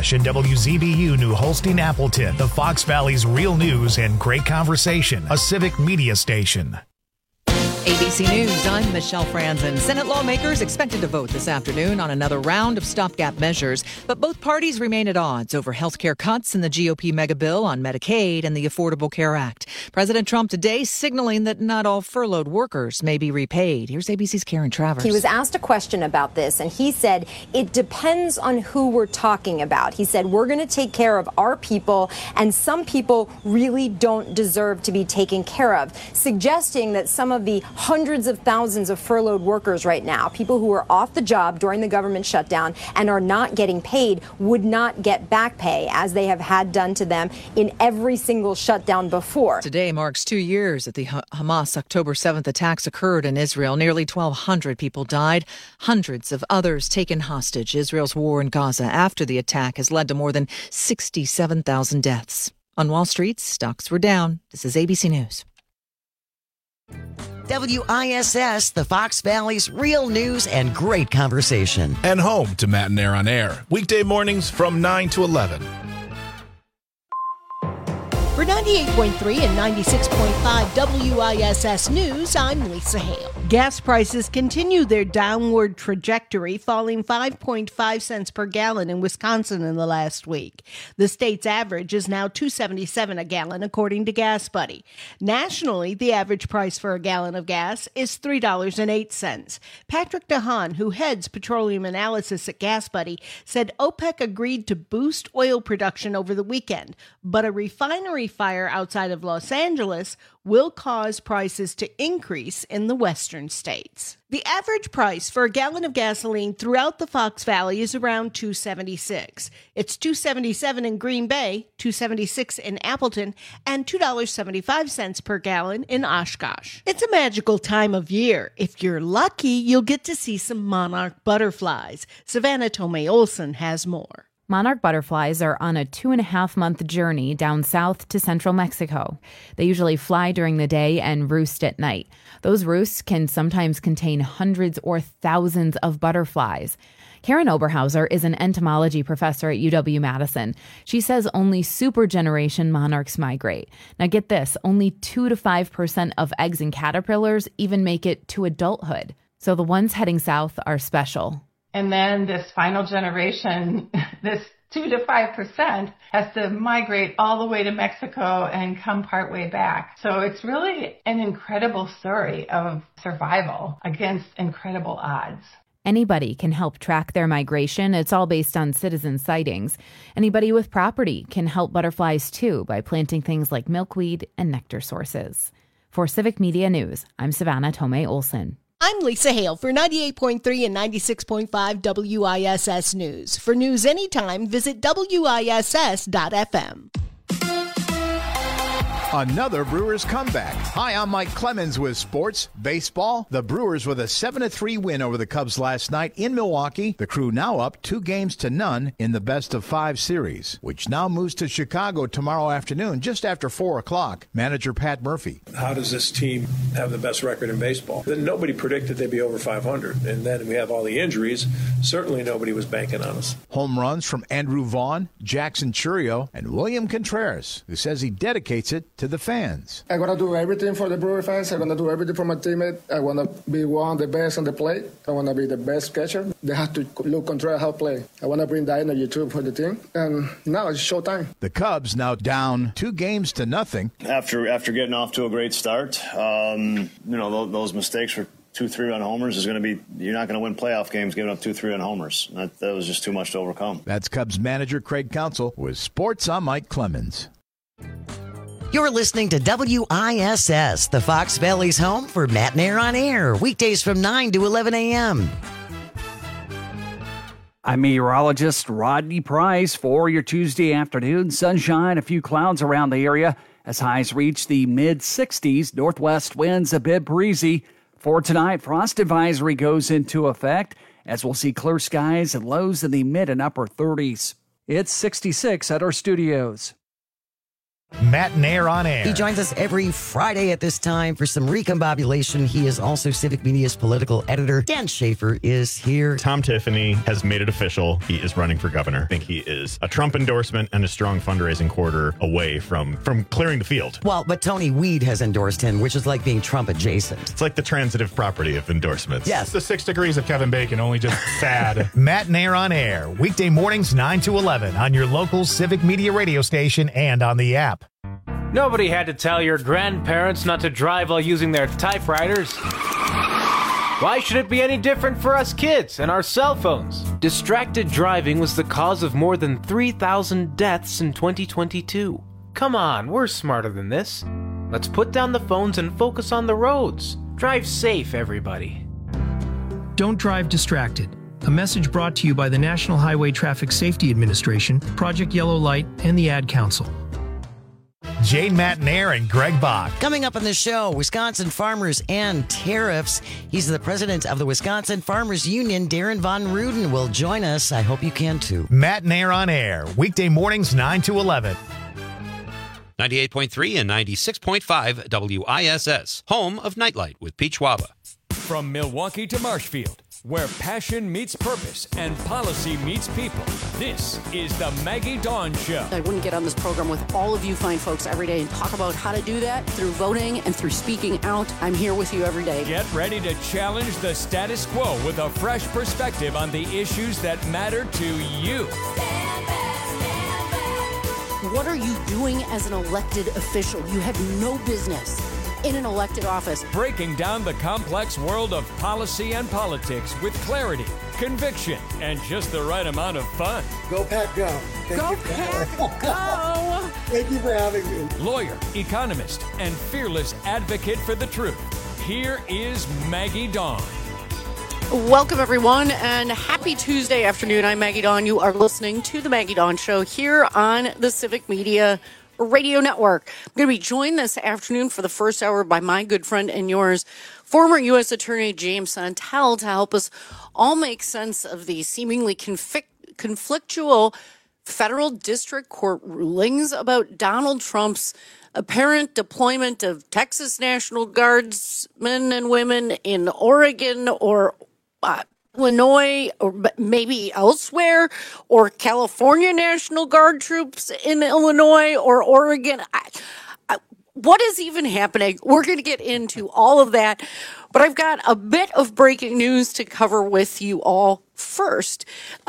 Oshkosh and WZBU New Holstein Appleton, the Fox Valley's real news and great conversation, a civic media station. ABC News, I'm Michelle Franzen. Senate lawmakers expected to vote this afternoon on another round of stopgap measures, but both parties remain at odds over health care cuts in the GOP mega bill on Medicaid and the Affordable Care Act. President Trump today signaling that not all furloughed workers may be repaid. Here's ABC's Karen Travers. He was asked a question about this, and he said, it depends on who we're talking about. He said, we're going to take care of our people, and some people really don't deserve to be taken care of, suggesting that some of the hundreds of thousands of furloughed workers right now, people who are off the job during the government shutdown and are not getting paid, would not get back pay as they have had done to them in every single shutdown before. Today marks 2 years that the Hamas October 7th attacks occurred in Israel. Nearly 1,200 people died, hundreds of others taken hostage. Israel's war in Gaza after the attack has led to more than 67,000 deaths. On Wall Street, stocks were down. This is ABC News. WISS, the Fox Valley's real news and great conversation. And home to Matt and Air on Air. Weekday mornings from 9 to 11. For 98.3 and 96.5 WISS News, I'm Lisa Hale. Gas prices continue their downward trajectory, falling 5.5 cents per gallon in Wisconsin in the last week. The state's average is now $2.77 a gallon, according to Gas Buddy. Nationally, the average price for a gallon of gas is $3.08. Patrick DeHaan, who heads petroleum analysis at Gas Buddy, said OPEC agreed to boost oil production over the weekend, but a refinery fire outside of Los Angeles will cause prices to increase in the western states. The average price for a gallon of gasoline throughout the Fox Valley is around $2.76. It's $2.77 in Green Bay, $2.76 in Appleton, and $2.75 per gallon in Oshkosh. It's a magical time of year. If you're lucky, you'll get to see some monarch butterflies. Savannah Tomei Olson has more. Monarch butterflies are on a 2.5-month journey down south to central Mexico. They usually fly during the day and roost at night. Those roosts can sometimes contain hundreds or thousands of butterflies. Karen Oberhauser is an entomology professor at UW-Madison. She says only supergeneration monarchs migrate. Now get this, only 2 to 5% of eggs and caterpillars even make it to adulthood. So the ones heading south are special. And then this final generation, this 2 to 5%, has to migrate all the way to Mexico and come partway back. So it's really an incredible story of survival against incredible odds. Anybody can help track their migration. It's all based on citizen sightings. Anybody with property can help butterflies too by planting things like milkweed and nectar sources. For Civic Media News, I'm Savannah Tomei Olson. I'm Lisa Hale for 98.3 and 96.5 WISS News. For news anytime, visit WISS.FM. Another Brewers comeback. Hi, I'm Mike Clemens with sports. Baseball. The Brewers with a 7-3 win over the Cubs last night in Milwaukee. The Crew now up 2-0 in the best-of-5 series, which now moves to Chicago tomorrow afternoon, just after 4 o'clock. Manager Pat Murphy. How does this team have the best record in baseball? Then nobody predicted they'd be over 500. And then we have all the injuries. Certainly nobody was banking on us. Home runs from Andrew Vaughn, Jackson Churio, and William Contreras, who says he dedicates it to the fans. I'm going to do everything for the Brewer fans. I'm going to do everything for my teammate. I want to be one of the best on the plate. I want to be the best catcher. They have to look Contreras how to play. I want to bring that energy too for the team. And now it's showtime. The Cubs now down 2-0. After getting off to a great start, those mistakes were 2 3-run homers is going to be, you're not going to win playoff games giving up 2 3-run homers. That was just too much to overcome. That's Cubs manager Craig Counsell with sports. I'm Mike Clemens. You're listening to WISS, the Fox Valley's home for Matt and Air on Air, weekdays from 9 to 11 a.m. I'm meteorologist Rodney Price for your Tuesday afternoon. Sunshine, a few clouds around the area as highs reach the mid-60s. Northwest winds a bit breezy. For tonight, frost advisory goes into effect as we'll see clear skies and lows in the mid and upper 30s. It's 66 at our studios. Matt Nair on air. He joins us every Friday at this time for some recombobulation. He is also Civic Media's political editor. Dan Schaefer is here. Tom Tiffany has made it official. He is running for governor. I think he is a Trump endorsement and a strong fundraising quarter away from clearing the field. Well, but Tony Weed has endorsed him, which is like being Trump adjacent. It's like the transitive property of endorsements. Yes. It's the 6 degrees of Kevin Bacon, only just sad. Matt Nair on air. Weekday mornings 9 to 11 on your local Civic Media radio station and on the app. Nobody had to tell your grandparents not to drive while using their typewriters. Why should it be any different for us kids and our cell phones? Distracted driving was the cause of more than 3,000 deaths in 2022. Come on, we're smarter than this. Let's put down the phones and focus on the roads. Drive safe, everybody. Don't drive distracted. A message brought to you by the National Highway Traffic Safety Administration, Project Yellow Light, and the Ad Council. Jane Matt Nair and Greg Bach. Coming up on the show, Wisconsin farmers and tariffs. He's the president of the Wisconsin Farmers Union. Darren Von Ruden will join us. I hope you can too. Matt Nair on air. Weekday mornings 9 to 11. 98.3 and 96.5 WISS. Home of Nightlight with Pete Schwaba. From Milwaukee to Marshfield, where passion meets purpose and policy meets people. This is the Maggie Dawn Show. I wouldn't get on this program with all of you fine folks every day and talk about how to do that through voting and through speaking out. I'm here with you every day. Get ready to challenge the status quo with a fresh perspective on the issues that matter to you. What are you doing as an elected official? You have no business in an elected office. Breaking down the complex world of policy and politics with clarity, conviction, and just the right amount of fun. Go Pack Go. Go Pack Go. Thank you for having me. Lawyer, economist, and fearless advocate for the truth. Here is Maggie Dawn. Welcome, everyone, and happy Tuesday afternoon. I'm Maggie Dawn. You are listening to The Maggie Dawn Show here on the Civic Media Radio Network. I'm going to be joined this afternoon for the first hour by my good friend and yours, former U.S. Attorney James Santel, to help us all make sense of the seemingly conflictual federal district court rulings about Donald Trump's apparent deployment of Texas National Guardsmen and women in Oregon or Illinois, or maybe elsewhere, or California National Guard troops in Illinois or Oregon. What is even happening? We're going to get into all of that, but I've got a bit of breaking news to cover with you all first.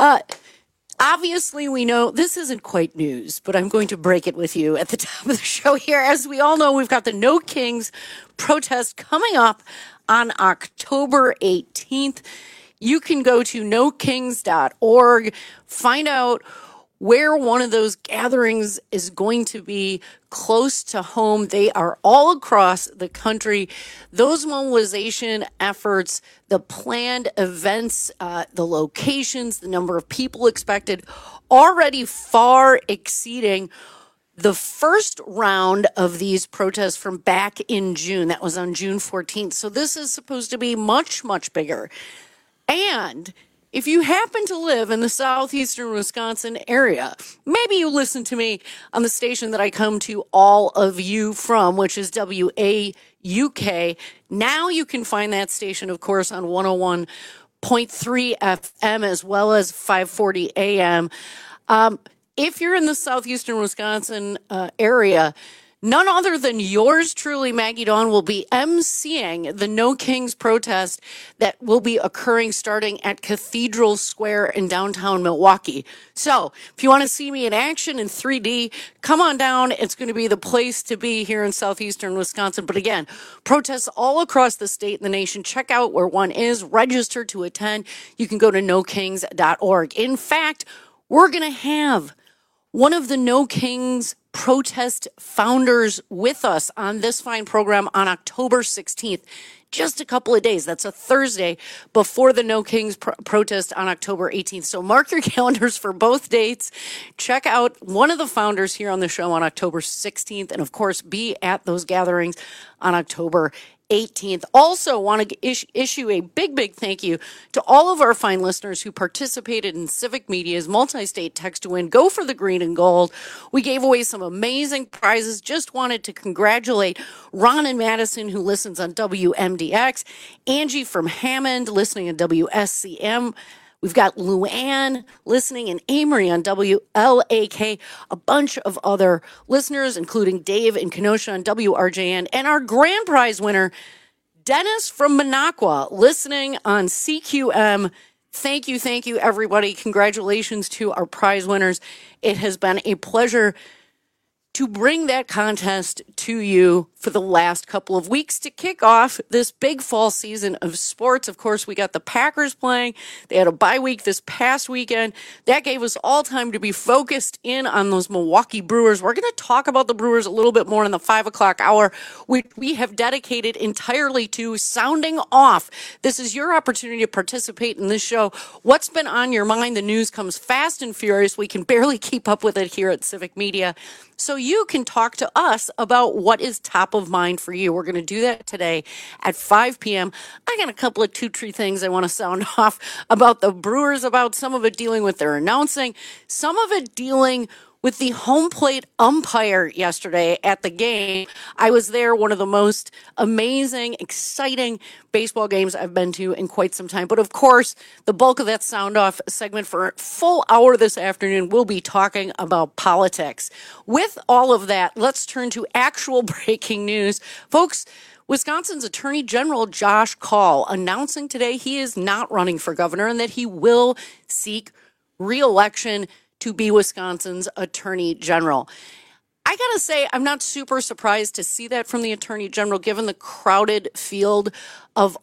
Obviously, we know this isn't quite news, but I'm going to break it with you at the top of the show here. As we all know, we've got the No Kings protest coming up on October 18th. You can go to nokings.org, find out where one of those gatherings is going to be close to home. They are all across the country. Those mobilization efforts, the planned events, the locations, the number of people expected, already far exceeding the first round of these protests from back in June. That was on June 14th. So this is supposed to be much, much bigger. And if you happen to live in the southeastern Wisconsin area, maybe you listen to me on the station that I come to all of you from, which is WAUK. Now you can find that station, of course, on 101.3 FM as well as 540 AM. If you're in the southeastern Wisconsin area, none other than yours truly, Maggie Dawn, will be emceeing the No Kings protest that will be occurring starting at Cathedral Square in downtown Milwaukee. So if you want to see me in action in 3D, come on down. It's going to be the place to be here in southeastern Wisconsin. But again, protests all across the state and the nation. Check out where one is. Register to attend. You can go to nokings.org. In fact, we're going to have one of the No Kings protest founders with us on this fine program on October 16th. Just a couple of days. That's a Thursday before the No Kings protest on October 18th. So mark your calendars for both dates. Check out one of the founders here on the show on October 16th. And of course, be at those gatherings on October 18th. Also want to issue a big thank you to all of our fine listeners who participated in Civic Media's multi-state text to win Go for the Green and Gold. We gave away some amazing prizes. Just wanted to congratulate Ron in Madison, who listens on WMDX, Angie from Hammond listening on WSCM. We've got Luann listening and Amory on WLAK, a bunch of other listeners, including Dave in Kenosha on WRJN, and our grand prize winner, Dennis from Minocqua, listening on CQM. Thank you, everybody. Congratulations to our prize winners. It has been a pleasure to bring that contest to you for the last couple of weeks to kick off this big fall season of sports. Of course, we got the Packers playing. They had a bye week this past weekend. That gave us all time to be focused in on those Milwaukee Brewers. We're going to talk about the Brewers a little bit more in the 5 o'clock hour, which we have dedicated entirely to sounding off. This is your opportunity to participate in this show. What's been on your mind? The news comes fast and furious. We can barely keep up with it here at Civic Media. So you can talk to us about what is top of mind for you. We're going to do that today at 5 p.m. I got a couple of 2-3 things I want to sound off about the Brewers, about some of it dealing with their announcing, some of it dealing with the home plate umpire yesterday at the game. I was there, one of the most amazing, exciting baseball games I've been to in quite some time. But of course, the bulk of that sound off segment for a full hour this afternoon, we'll be talking about politics. With all of that, let's turn to actual breaking news. Folks, Wisconsin's Attorney General Josh Kaul announcing today he is not running for governor and that he will seek re-election to be Wisconsin's Attorney General. I gotta say, I'm not super surprised to see that from the Attorney General, given the crowded field of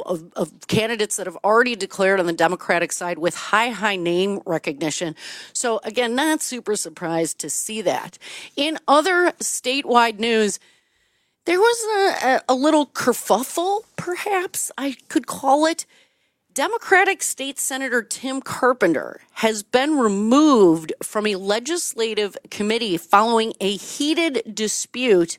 candidates that have already declared on the Democratic side with high name recognition. So again, not super surprised to see that. In other statewide news, there was a little kerfuffle, perhaps I could call it. Democratic State Senator Tim Carpenter has been removed from a legislative committee following a heated dispute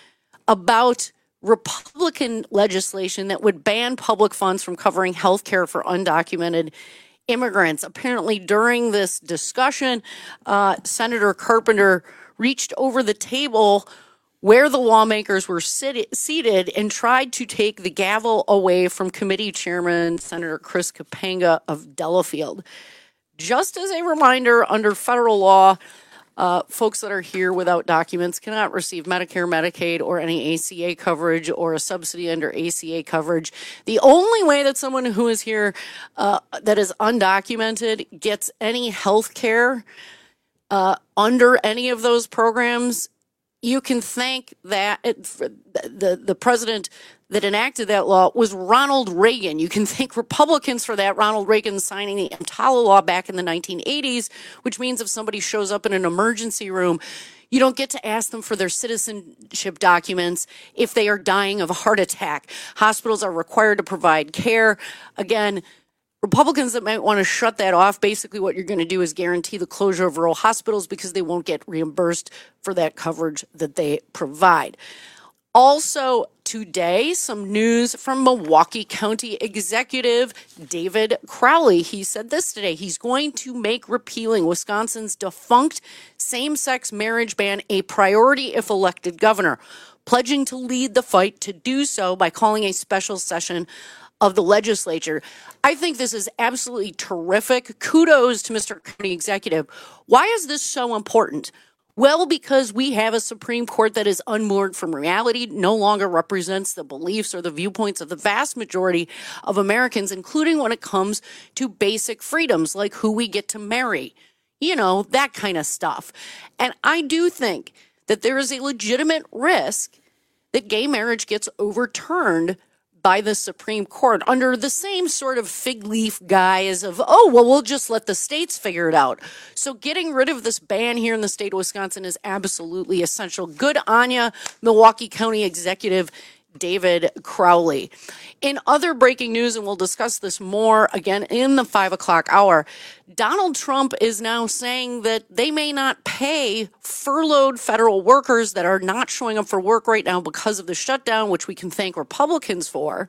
about Republican legislation that would ban public funds from covering health care for undocumented immigrants. Apparently, during this discussion, Senator Carpenter reached over the table where the lawmakers were seated and tried to take the gavel away from committee chairman Senator Chris Kapanga of Delafield. Just as a reminder, under federal law, folks that are here without documents cannot receive Medicare, Medicaid, or any ACA coverage or a subsidy under ACA coverage. The only way that someone who is here that is undocumented gets any health care under any of those programs, you can thank that the president that enacted that law was Ronald Reagan. You can thank Republicans for that. Ronald Reagan signing the EMTALA law back in the 1980s, which means if somebody shows up in an emergency room, you don't get to ask them for their citizenship documents if they are dying of a heart attack. Hospitals are required to provide care. Again, Republicans that might want to shut that off, basically what you're going to do is guarantee the closure of rural hospitals because they won't get reimbursed for that coverage that they provide. Also today, some news from Milwaukee County Executive David Crowley. He said this today. He's going to make repealing Wisconsin's defunct same-sex marriage ban a priority if elected governor, pledging to lead the fight to do so by calling a special session of the legislature. I think this is absolutely terrific. Kudos to Mr. County Executive. Why is this so important? Well, because we have a Supreme Court that is unmoored from reality, no longer represents the beliefs or the viewpoints of the vast majority of Americans, including when it comes to basic freedoms like who we get to marry, that kind of stuff. And I do think that there is a legitimate risk that gay marriage gets overturned by the Supreme Court under the same sort of fig leaf guise of, we'll just let the states figure it out. So getting rid of this ban here in the state of Wisconsin is absolutely essential. Good on ya, Milwaukee County Executive David Crowley. In other breaking news, and we'll discuss this more again in the 5 o'clock hour, Donald Trump is now saying that they may not pay furloughed federal workers that are not showing up for work right now because of the shutdown, which we can thank Republicans for.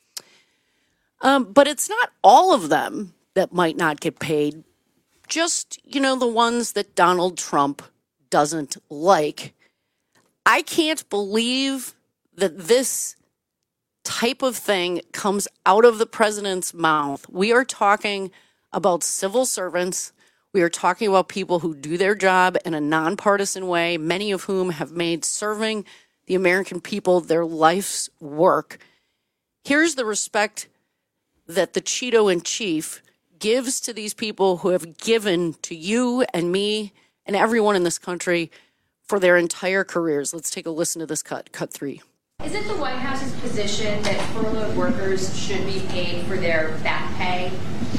But it's not all of them that might not get paid, just, the ones that Donald Trump doesn't like. I can't believe that this type of thing comes out of the president's mouth. We are talking about civil servants. We are talking about people who do their job in a nonpartisan way, many of whom have made serving the American people their life's work. Here's the respect that the Cheeto-in-Chief gives to these people who have given to you and me and everyone in this country for their entire careers. Let's take a listen to this cut 3. Is it the White House's position that furloughed workers should be paid for their back pay?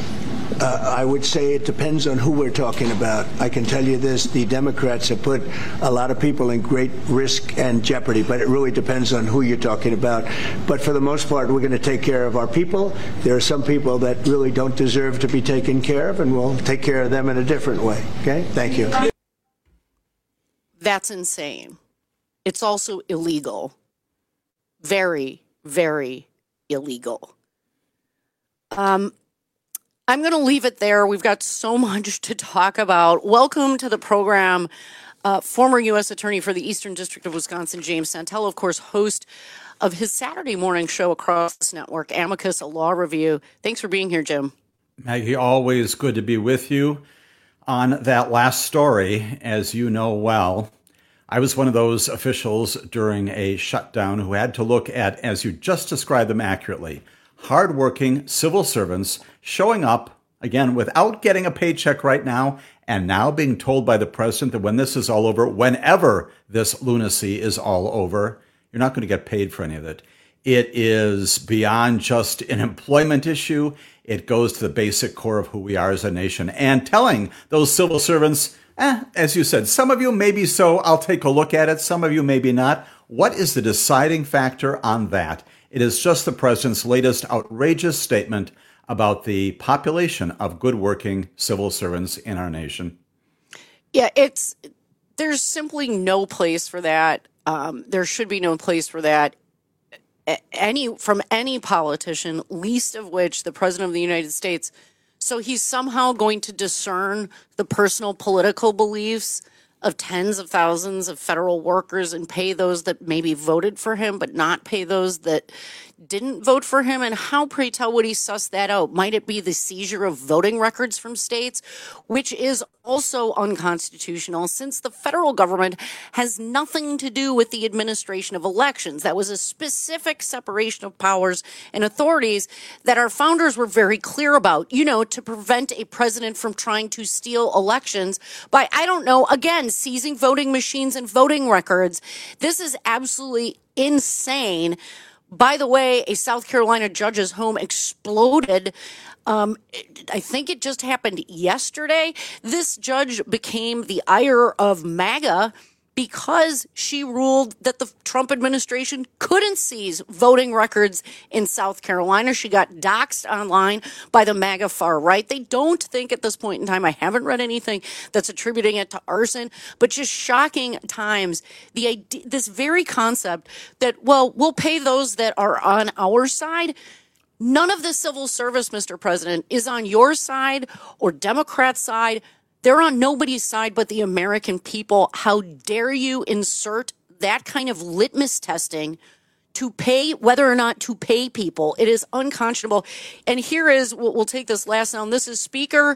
I would say it depends on who we're talking about. I can tell you this, the Democrats have put a lot of people in great risk and jeopardy, but it really depends on who you're talking about. But for the most part, we're going to take care of our people. There are some people that really don't deserve to be taken care of, and we'll take care of them in a different way. Okay? Thank you. That's insane. It's also illegal. Very, very illegal. I'm going to leave it there. We've got so much to talk about. Welcome to the program, former U.S. Attorney for the Eastern District of Wisconsin, James Santello, of course, host of his Saturday morning show across this network, Amicus, a Law Review. Thanks for being here, Jim. Maggie, always good to be with you. On that last story, as you know well, I was one of those officials during a shutdown who had to look at, as you just described them accurately, hardworking civil servants showing up, again, without getting a paycheck right now, and now being told by the president that when this is all over, whenever this lunacy is all over, you're not going to get paid for any of it. It is beyond just an employment issue. It goes to the basic core of who we are as a nation. And telling those civil servants, as you said, some of you maybe so, I'll take a look at it. Some of you maybe not. What is the deciding factor on that? It is just the president's latest outrageous statement about the population of good working civil servants in our nation. Yeah, there's simply no place for that. There should be no place for that from any politician, least of which the president of the United States. So he's somehow going to discern the personal political beliefs of tens of thousands of federal workers and pay those that maybe voted for him, but not pay those that didn't vote for him. And how, pray tell, would he suss that out? Might it be the seizure of voting records from states, which is also unconstitutional since the federal government has nothing to do with the administration of elections? That was a specific separation of powers and authorities that our founders were very clear about, to prevent a president from trying to steal elections by, again, seizing voting machines and voting records. This is absolutely insane. By the way, a South Carolina judge's home exploded. I think it just happened yesterday. This judge became the ire of MAGA because she ruled that the Trump administration couldn't seize voting records in South Carolina. She got doxxed online by the MAGA far right. They don't think at this point in time, I haven't read anything that's attributing it to arson, but just shocking times. This very concept that, we'll pay those that are on our side. None of the civil service, Mr. President, is on your side or Democrats' side. They're on nobody's side but the American people. How dare you insert that kind of litmus testing to pay, whether or not to pay people? It is unconscionable. And here is, we'll take this last sound. This is Speaker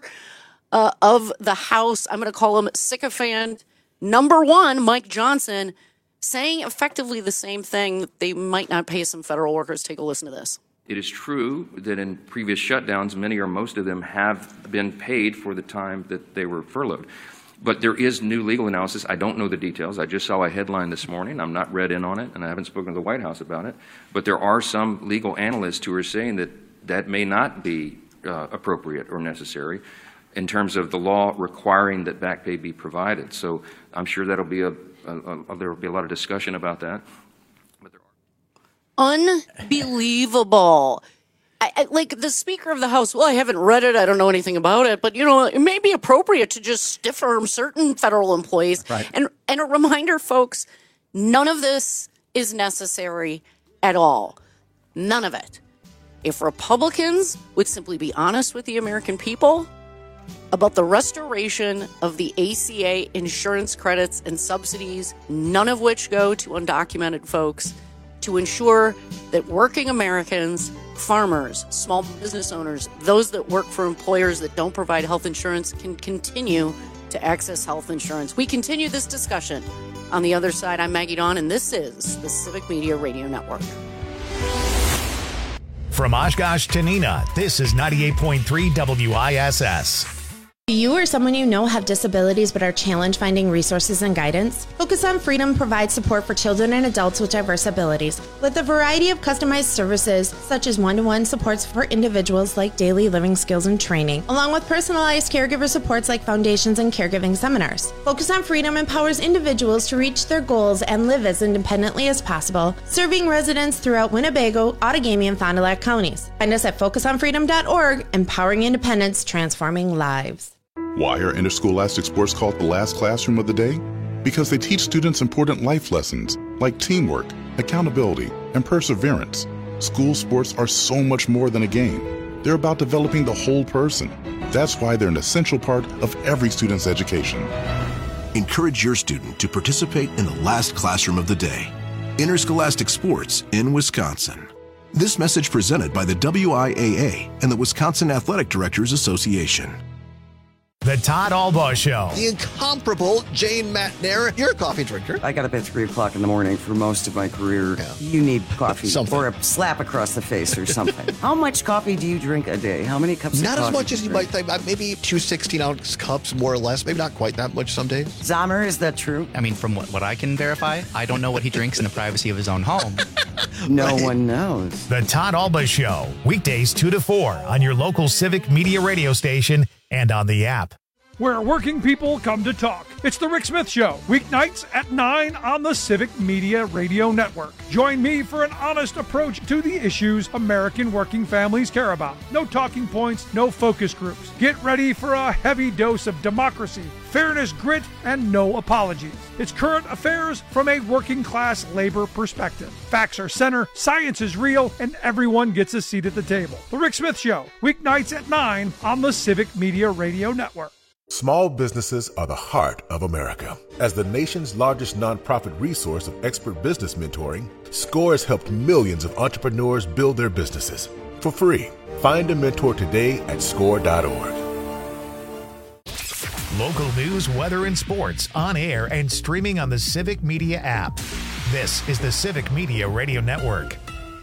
of the House. I'm going to call him sycophant number 1, Mike Johnson, saying effectively the same thing, that they might not pay some federal workers. Take a listen to this. It is true that in previous shutdowns, many or most of them have been paid for the time that they were furloughed. But there is new legal analysis. I don't know the details. I just saw a headline this morning. I'm not read in on it, and I haven't spoken to the White House about it. But there are some legal analysts who are saying that that may not be appropriate or necessary in terms of the law requiring that back pay be provided. So I'm sure that'll be there will be a lot of discussion about that. Unbelievable. Like the Speaker of the House, well, I haven't read it. I don't know anything about it. But, it may be appropriate to just stiff arm certain federal employees. Right. And a reminder, folks, none of this is necessary at all. None of it. If Republicans would simply be honest with the American people about the restoration of the ACA insurance credits and subsidies, none of which go to undocumented folks, to ensure that working Americans, farmers, small business owners, those that work for employers that don't provide health insurance can continue to access health insurance. We continue this discussion on the other side. I'm Maggie Dawn, and this is the Civic Media Radio Network. From Oshkosh to Neenah, this is 98.3 WISS. Do you or someone you know have disabilities but are challenged finding resources and guidance? Focus on Freedom provides support for children and adults with diverse abilities, with a variety of customized services such as one-to-one supports for individuals like daily living skills and training, along with personalized caregiver supports like foundations and caregiving seminars. Focus on Freedom empowers individuals to reach their goals and live as independently as possible, serving residents throughout Winnebago, Outagamie, and Fond du Lac counties. Find us at focusonfreedom.org, empowering independence, transforming lives. Why are interscholastic sports called the last classroom of the day? Because they teach students important life lessons like teamwork, accountability, and perseverance. School sports are so much more than a game. They're about developing the whole person. That's why they're an essential part of every student's education. Encourage your student to participate in the last classroom of the day. Interscholastic sports in Wisconsin. This message presented by the WIAA and the Wisconsin Athletic Directors Association. The Todd Albaugh Show. The incomparable Jane Matnair. You're a coffee drinker. I got up at 3 o'clock in the morning for most of my career. Yeah. You need coffee or a slap across the face or something. How much coffee do you drink a day? How many cups of coffee? Not as much as you might think. Maybe 2 16-ounce cups, more or less. Maybe not quite that much some days. Zahmer, is that true? I mean, from what I can verify, I don't know what he drinks in the privacy of his own home. No one knows. The Todd Albaugh Show. Weekdays 2 to 4 on your local Civic Media radio station and on the app. Where working people come to talk. It's the Rick Smith Show, weeknights at 9 on the Civic Media Radio Network. Join me for an honest approach to the issues American working families care about. No talking points, no focus groups. Get ready for a heavy dose of democracy, fairness, grit, and no apologies. It's current affairs from a working class labor perspective. Facts are center, science is real, and everyone gets a seat at the table. The Rick Smith Show, weeknights at 9 on the Civic Media Radio Network. Small businesses are the heart of America. As the nation's largest nonprofit resource of expert business mentoring, SCORE has helped millions of entrepreneurs build their businesses for free. Find a mentor today at score.org. Local news, weather, and sports on air and streaming on the Civic Media app. This is the Civic Media Radio Network.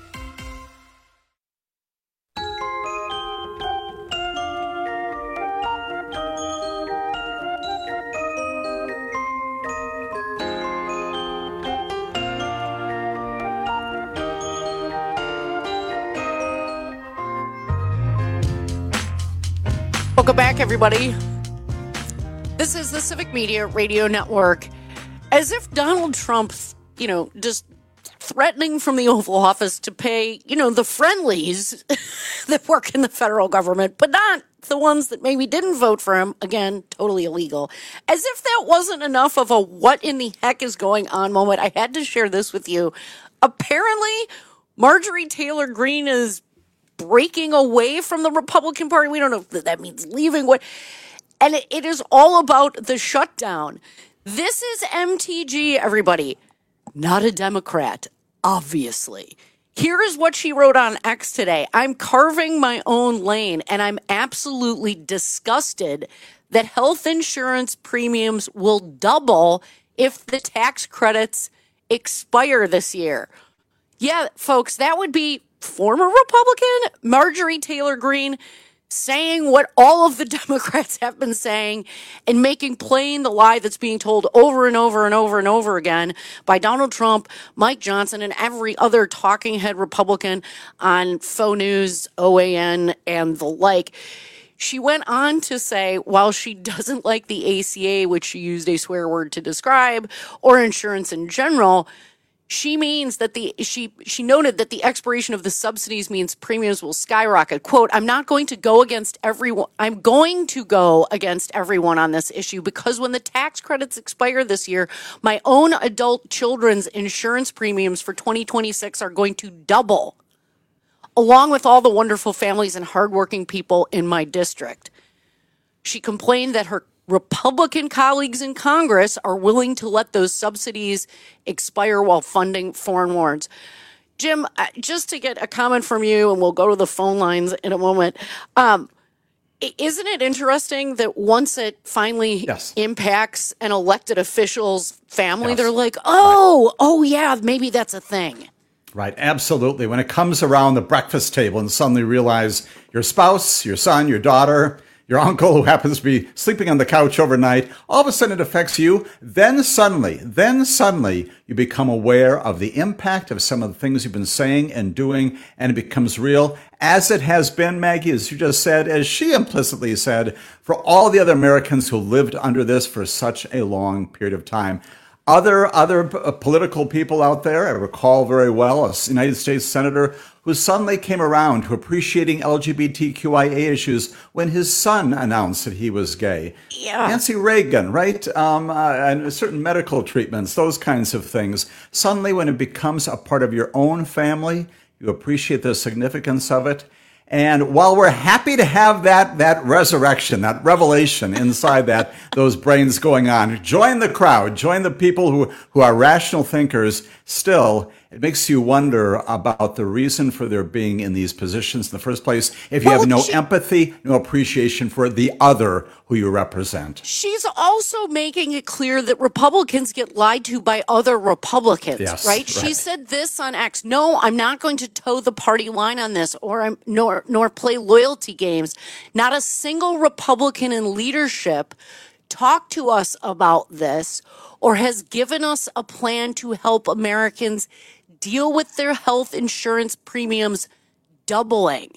Welcome back, everybody. This is the Civic Media Radio Network. As if Donald Trump, just threatening from the Oval Office to pay, the friendlies that work in the federal government, but not the ones that maybe didn't vote for him. Again, totally illegal. As if that wasn't enough of a what in the heck is going on moment, I had to share this with you. Apparently, Marjorie Taylor Greene is breaking away from the Republican Party. We don't know if that means leaving. And it is all about the shutdown. This is MTG, everybody. Not a Democrat, obviously. Here is what she wrote on X today. I'm carving my own lane, and I'm absolutely disgusted that health insurance premiums will double if the tax credits expire this year. Yeah, folks, that would be former Republican Marjorie Taylor Greene saying what all of the Democrats have been saying and making plain the lie that's being told over and over and over and over again by Donald Trump, Mike Johnson, and every other talking head Republican on Faux News, OAN, and the like. She went on to say, while she doesn't like the ACA, which she used a swear word to describe, or insurance in general, She means that she noted that the expiration of the subsidies means premiums will skyrocket. Quote, I'm going to go against everyone on this issue because when the tax credits expire this year, my own adult children's insurance premiums for 2026 are going to double, along with all the wonderful families and hardworking people in my district. She complained that her Republican colleagues in Congress are willing to let those subsidies expire while funding foreign wars. Jim, just to get a comment from you, and we'll go to the phone lines in a moment. Isn't it interesting that once it finally impacts an elected official's family, they're like, oh yeah, maybe that's a thing. Right, absolutely. When it comes around the breakfast table and suddenly realize your spouse, your son, your daughter, your uncle who happens to be sleeping on the couch overnight, all of a sudden it affects you. Then suddenly you become aware of the impact of some of the things you've been saying and doing, and it becomes real, as it has been, Maggie, as you just said, as she implicitly said, for all the other Americans who lived under this for such a long period of time. Other political people out there, I recall very well a United States senator who suddenly came around to appreciating LGBTQIA issues when his son announced that he was gay. Yeah. Nancy Reagan, right? And certain medical treatments, those kinds of things. Suddenly, when it becomes a part of your own family, you appreciate the significance of it. And while we're happy to have that resurrection, that revelation inside those brains going on, join the crowd, join the people who are rational thinkers. Still, it makes you wonder about the reason for their being in these positions in the first place. If you have no empathy, no appreciation for the other who you represent. She's also making it clear that Republicans get lied to by other Republicans, right? She said this on X. No, I'm not going to toe the party line on this, nor play loyalty games. Not a single Republican in leadership talked to us about this or has given us a plan to help Americans deal with their health insurance premiums doubling.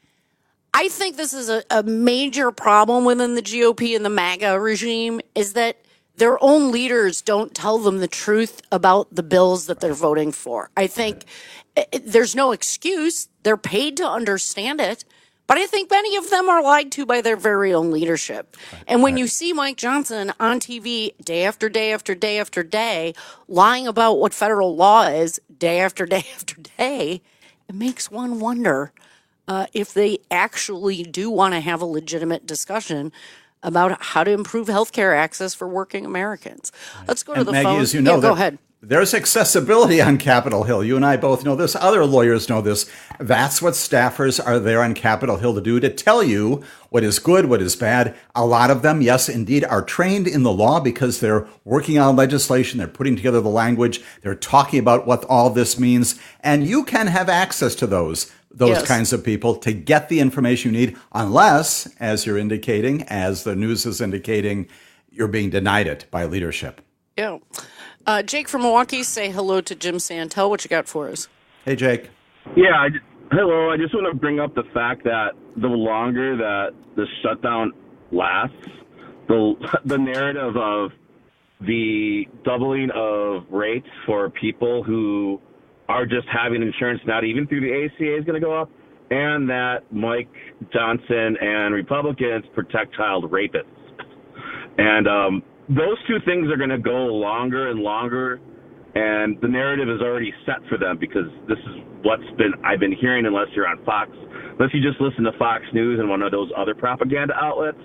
I think this is a major problem within the GOP and the MAGA regime, is that their own leaders don't tell them the truth about the bills that they're voting for. I think there's no excuse. They're paid to understand it. But I think many of them are lied to by their very own leadership. And when you see Mike Johnson on TV day after day after day after day, lying about what federal law is day after day after day, it makes one wonder if they actually do want to have a legitimate discussion about how to improve healthcare access for working Americans. Let's go to the Maggie, phone. As you know, go ahead. There's accessibility on Capitol Hill. You and I both know this. Other lawyers know this. That's what staffers are there on Capitol Hill to do, to tell you what is good, what is bad. A lot of them, yes, indeed, are trained in the law because they're working on legislation. They're putting together the language. They're talking about what all this means. And you can have access to those kinds of people to get the information you need, unless, as you're indicating, as the news is indicating, you're being denied it by leadership. Yeah. Jake from Milwaukee, say hello to Jim Santel. What you got for us? Hey, Jake. Yeah, hello. I just want to bring up the fact that the longer that the shutdown lasts, the narrative of the doubling of rates for people who are just having insurance not even through the ACA is going to go up, and that Mike Johnson and Republicans protect child rapists. And those two things are going to go longer and longer, and the narrative is already set for them because this is I've been hearing, unless you're on Fox, unless you just listen to Fox News and one of those other propaganda outlets.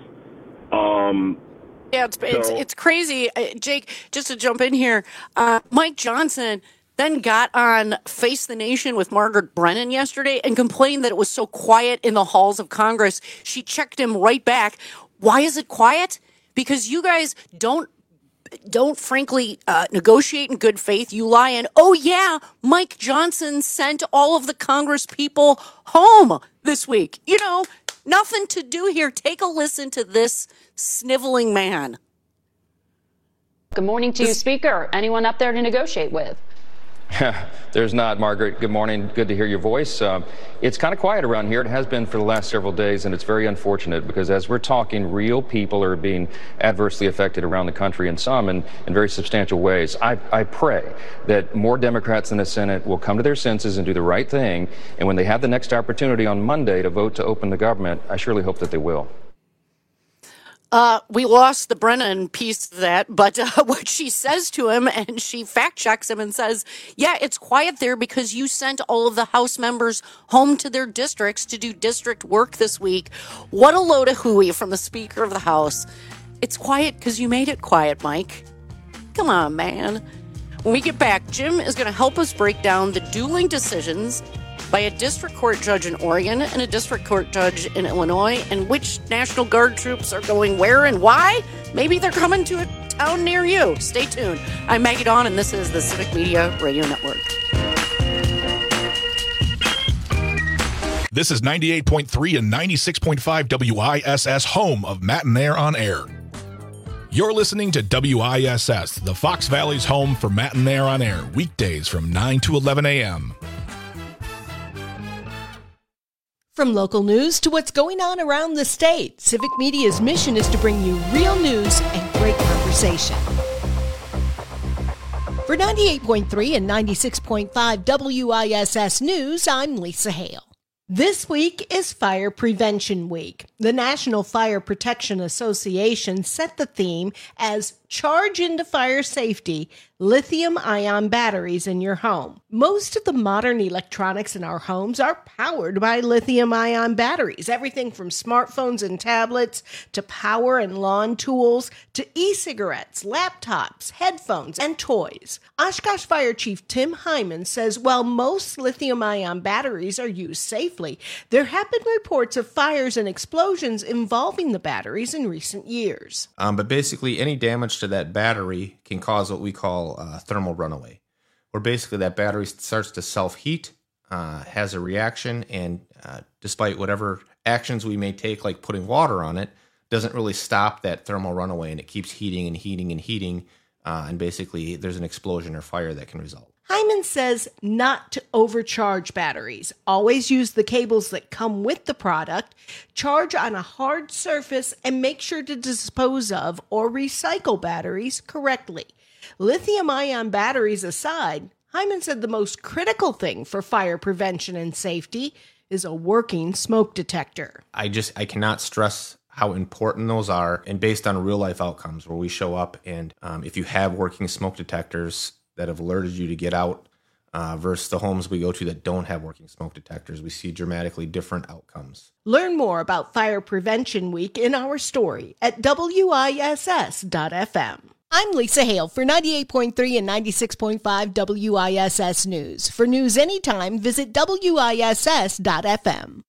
Yeah, it's crazy. Jake, just to jump in here, Mike Johnson then got on Face the Nation with Margaret Brennan yesterday and complained that it was so quiet in the halls of Congress. She checked him right back. Why is it quiet? Because you guys don't frankly negotiate in good faith. You lie and, oh yeah, Mike Johnson sent all of the Congress people home this week. You know, nothing to do here. Take a listen to this sniveling man. Good morning to you, Speaker. Anyone up there to negotiate with? There's not, Margaret. Good morning. Good to hear your voice. It's kind of quiet around here. It has been for the last several days, and it's very unfortunate because as we're talking, real people are being adversely affected around the country, and some in very substantial ways. I pray that more Democrats in the Senate will come to their senses and do the right thing, and when they have the next opportunity on Monday to vote to open the government, I surely hope that they will. We lost the Brennan piece of that, but what she says to him, and she fact checks him and says, yeah, it's quiet there because you sent all of the House members home to their districts to do district work this week. What a load of hooey from the Speaker of the House. It's quiet because you made it quiet, Mike. Come on, man. When we get back, Jim is going to help us break down the dueling decisions by a district court judge in Oregon and a district court judge in Illinois, and which National Guard troops are going where and why. Maybe they're coming to a town near you. Stay tuned. I'm Maggie Dawn, and this is the Civic Media Radio Network. This is 98.3 and 96.5 WISS, home of Matt and Air on Air. You're listening to WISS, the Fox Valley's home for Matt and Air on Air, weekdays from 9 to 11 a.m. From local news to what's going on around the state, Civic Media's mission is to bring you real news and great conversation. For 98.3 and 96.5 WISS News, I'm Lisa Hale. This week is Fire Prevention Week. The National Fire Protection Association set the theme as Charge into Fire Safety, Lithium-ion Batteries in Your Home. Most of the modern electronics in our homes are powered by lithium-ion batteries. Everything from smartphones and tablets to power and lawn tools to e-cigarettes, laptops, headphones, and toys. Oshkosh Fire Chief Tim Hyman says while most lithium-ion batteries are used safely, there have been reports of fires and explosions involving the batteries in recent years. But basically, any damage to that battery can cause what we call thermal runaway, where basically that battery starts to self-heat, has a reaction, and despite whatever actions we may take, like putting water on it, doesn't really stop that thermal runaway, and it keeps heating and heating and heating, and basically there's an explosion or fire that can result. Hyman says not to overcharge batteries. Always use the cables that come with the product, charge on a hard surface, and make sure to dispose of or recycle batteries correctly. Lithium-ion batteries aside, Hyman said the most critical thing for fire prevention and safety is a working smoke detector. I cannot stress how important those are, and based on real-life outcomes where we show up, and if you have working smoke detectors that have alerted you to get out versus the homes we go to that don't have working smoke detectors, we see dramatically different outcomes. Learn more about Fire Prevention Week in our story at WISS.FM. I'm Lisa Hale for 98.3 and 96.5 WISS News. For news anytime, visit WISS.FM.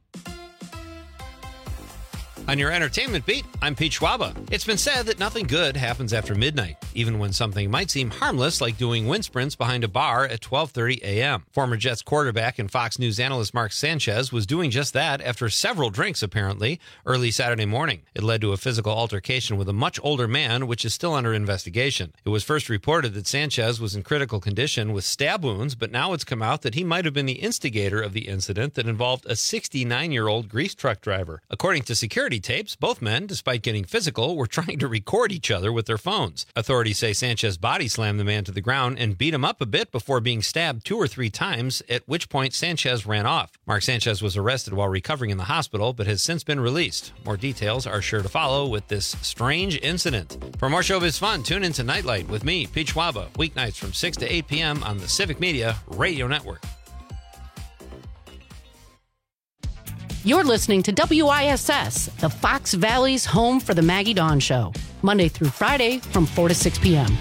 On your entertainment beat, I'm Pete Schwaba. It's been said that nothing good happens after midnight, even when something might seem harmless like doing wind sprints behind a bar at 12:30 a.m. Former Jets quarterback and Fox News analyst Mark Sanchez was doing just that after several drinks, apparently, early Saturday morning. It led to a physical altercation with a much older man, which is still under investigation. It was first reported that Sanchez was in critical condition with stab wounds, but now it's come out that he might have been the instigator of the incident that involved a 69-year-old grease truck driver. According to security tapes, both men, despite getting physical, were trying to record each other with their phones. Authorities say Sanchez body slammed the man to the ground and beat him up a bit before being stabbed 2 or 3 times, at which point Sanchez ran off. Mark Sanchez was arrested while recovering in the hospital, but has since been released. More details are sure to follow with this strange incident. For more showbiz fun, tune in to Nightlight with me, Pete Schwaba, weeknights from 6 to 8 p.m. on the Civic Media Radio Network. You're listening to WISS, the Fox Valley's home for the Maggie Dawn Show, Monday through Friday from 4 to 6 p.m.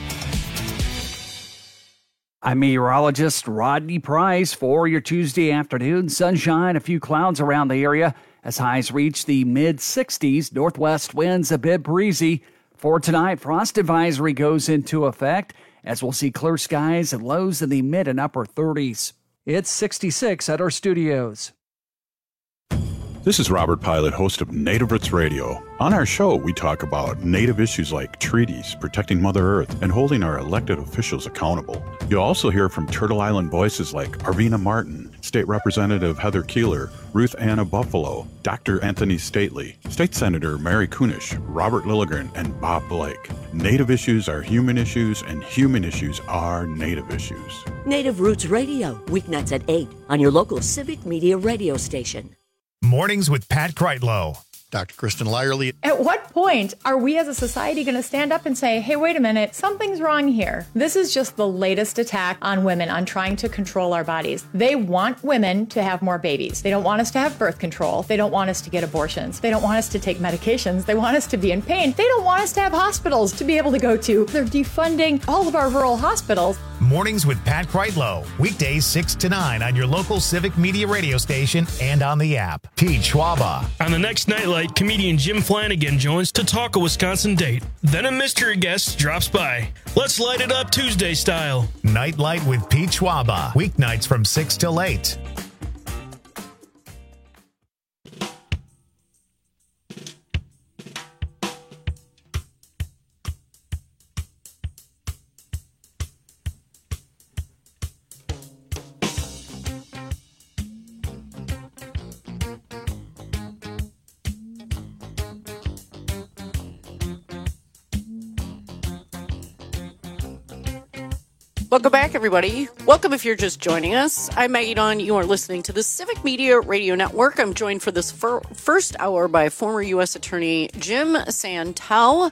I'm meteorologist Rodney Price for your Tuesday afternoon. Sunshine, a few clouds around the area as highs reach the mid-60s. Northwest winds a bit breezy. For tonight, frost advisory goes into effect as we'll see clear skies and lows in the mid and upper 30s. It's 66 at our studios. This is Robert Pilot, host of Native Roots Radio. On our show, we talk about Native issues like treaties, protecting Mother Earth, and holding our elected officials accountable. You'll also hear from Turtle Island voices like Arvina Martin, State Representative Heather Keeler, Ruth Anna Buffalo, Dr. Anthony Stately, State Senator Mary Kunish, Robert Lilligren, and Bob Blake. Native issues are human issues, and human issues are Native issues. Native Roots Radio, weeknights at 8 on your local Civic Media radio station. Mornings with Pat Kreitlow. Dr. Kristen Lyerly. At what point are we as a society going to stand up and say, hey, wait a minute, something's wrong here? This is just the latest attack on women, on trying to control our bodies. They want women to have more babies. They don't want us to have birth control. They don't want us to get abortions. They don't want us to take medications. They want us to be in pain. They don't want us to have hospitals to be able to go to. They're defunding all of our rural hospitals. Mornings with Pat Kreitlow. Weekdays 6 to 9 on your local Civic Media radio station and on the app. Pete Schwaba. On the next Nightlight, comedian Jim Flanagan joins to talk a Wisconsin date. Then a mystery guest drops by. Let's light it up Tuesday style. Nightlight with Pete Schwaba. Weeknights from 6 till 8. Welcome back, everybody. Welcome if you're just joining us. I'm Maggie Dawn. You are listening to the Civic Media Radio Network. I'm joined for this first hour by former U.S. Attorney Jim Santel.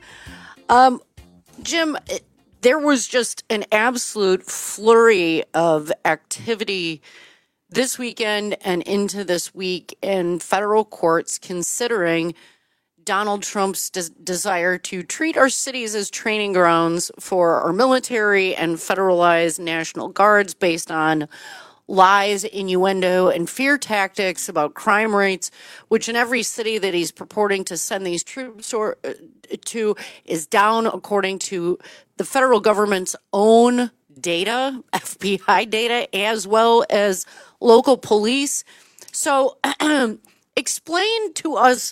Jim, there was just an absolute flurry of activity this weekend and into this week in federal courts considering Donald Trump's desire to treat our cities as training grounds for our military and federalized National Guards based on lies, innuendo, and fear tactics about crime rates, which in every city that he's purporting to send these troops to is down according to the federal government's own data, FBI data, as well as local police. So explain to us,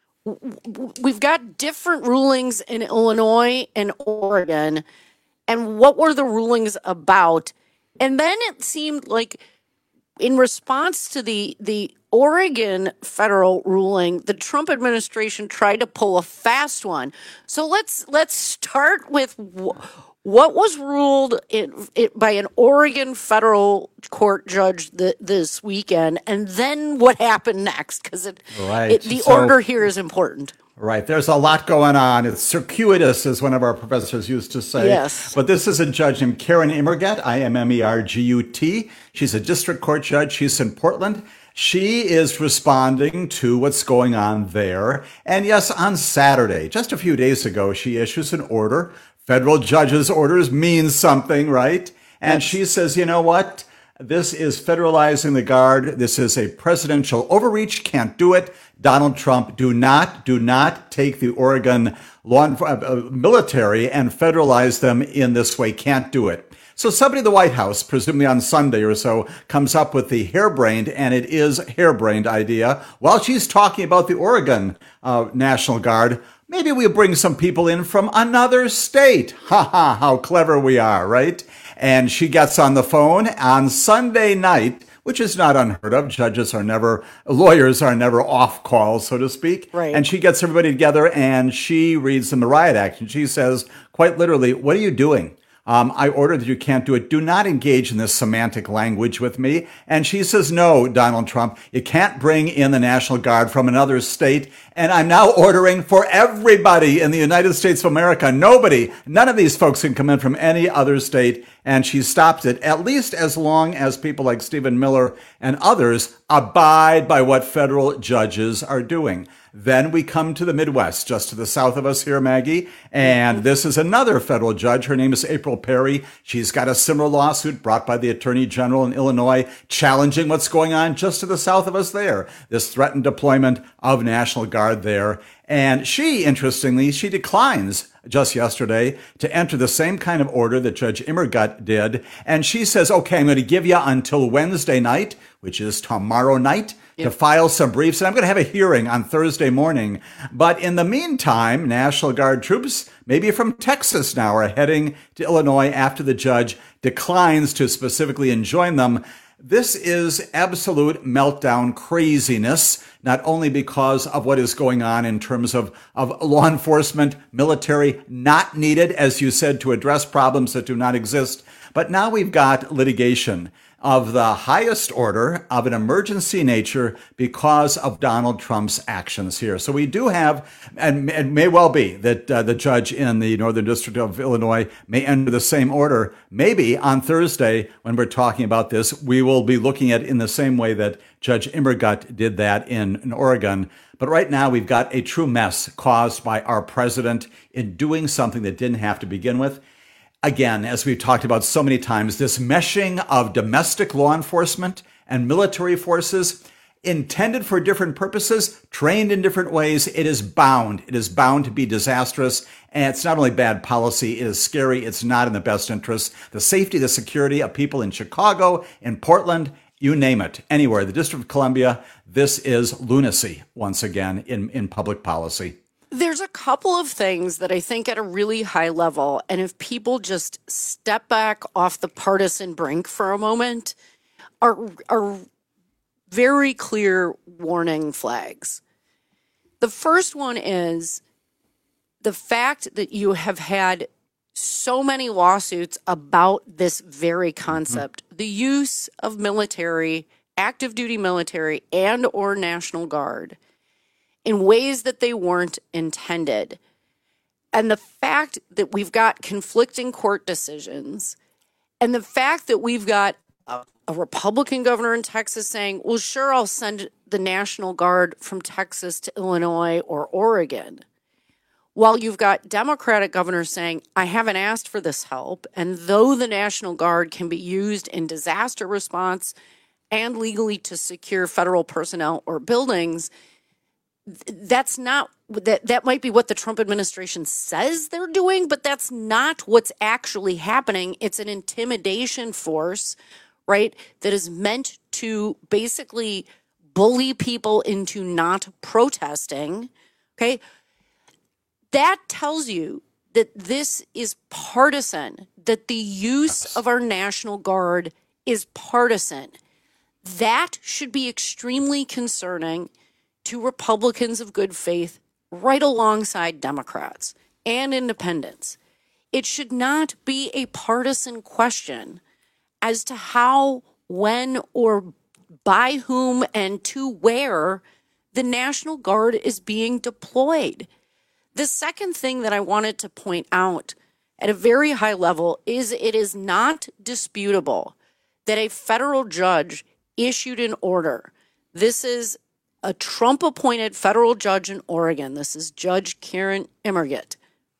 we've got different rulings in Illinois and Oregon, and what were the rulings about? And then it seemed like in response to the Oregon federal ruling, the Trump administration tried to pull a fast one. So let's start with what was ruled by an Oregon federal court judge this weekend, and then what happened next, because the order here is important. Right. There's a lot going on. It's circuitous, as one of our professors used to say. Yes. But this is a judge named Karen Immergut, Immergut. She's a district court judge. She's in Portland. She is responding to what's going on there. And yes, on Saturday, just a few days ago, she issues an order. Federal judges' orders mean something, right? And she says, you know what? This is federalizing the Guard. This is a presidential overreach. Can't do it. Donald Trump, do not take the Oregon military and federalize them in this way. Can't do it. So somebody in the White House, presumably on Sunday or so, comes up with the harebrained, and it is harebrained idea, while she's talking about the Oregon National Guard, maybe we'll bring some people in from another state. Ha ha, how clever we are, right? And she gets on the phone on Sunday night, which is not unheard of. Lawyers are never off call, so to speak. Right. And she gets everybody together and she reads them the riot act. And she says, quite literally, what are you doing? I order that you can't do it. Do not engage in this semantic language with me. And she says, no, Donald Trump, you can't bring in the National Guard from another state. And I'm now ordering for everybody in the United States of America. None of these folks can come in from any other state. And she stopped it, at least as long as people like Stephen Miller and others abide by what federal judges are doing. Then we come to the Midwest, just to the south of us here, Maggie. And this is another federal judge. Her name is April Perry. She's got a similar lawsuit brought by the Attorney General in Illinois, challenging what's going on just to the south of us there. This threatened deployment of National Guard there. And she, interestingly, she declines just yesterday to enter the same kind of order that Judge Immergut did. And she says, okay, I'm going to give you until Wednesday night, which is tomorrow night, to file some briefs. And I'm going to have a hearing on Thursday morning. But in the meantime, National Guard troops, maybe from Texas now, are heading to Illinois after the judge declines to specifically enjoin them. This is absolute meltdown craziness, not only because of what is going on in terms of law enforcement, military not needed, as you said, to address problems that do not exist, but now we've got litigation of the highest order of an emergency nature because of Donald Trump's actions here. So we do have, and it may well be that the judge in the Northern District of Illinois may enter the same order. Maybe on Thursday, when we're talking about this, we will be looking at it in the same way that Judge Immergut did that in Oregon. But right now, we've got a true mess caused by our president in doing something that didn't have to begin with. Again, as we've talked about so many times, this meshing of domestic law enforcement and military forces intended for different purposes, trained in different ways, it is bound to be disastrous. And it's not only bad policy, it is scary. It's not in the best interest. The safety, the security of people in Chicago, in Portland, you name it, anywhere, the District of Columbia, this is lunacy once again in public policy. There's a couple of things that I think at a really high level, and if people just step back off the partisan brink for a moment, are very clear warning flags. The first one is the fact that you have had so many lawsuits about this very concept, the use of military, active duty military, and or National Guard in ways that they weren't intended. And the fact that we've got conflicting court decisions, and the fact that we've got a Republican governor in Texas saying, well, sure, I'll send the National Guard from Texas to Illinois or Oregon, while you've got Democratic governors saying, I haven't asked for this help, and though the National Guard can be used in disaster response and legally to secure federal personnel or buildings, that's not that might be what the Trump administration says they're doing, but that's not what's actually happening. It's an intimidation force, right, that is meant to basically bully people into not protesting. Okay. That tells you that this is partisan, that the use of our National Guard is partisan. That should be extremely concerning to Republicans of good faith right alongside Democrats and independents. It should not be a partisan question as to how, when, or by whom and to where the National Guard is being deployed. The second thing that I wanted to point out at a very high level is it is not disputable that a federal judge issued an order. This is a Trump-appointed federal judge in Oregon. This is Judge Karen Immergut.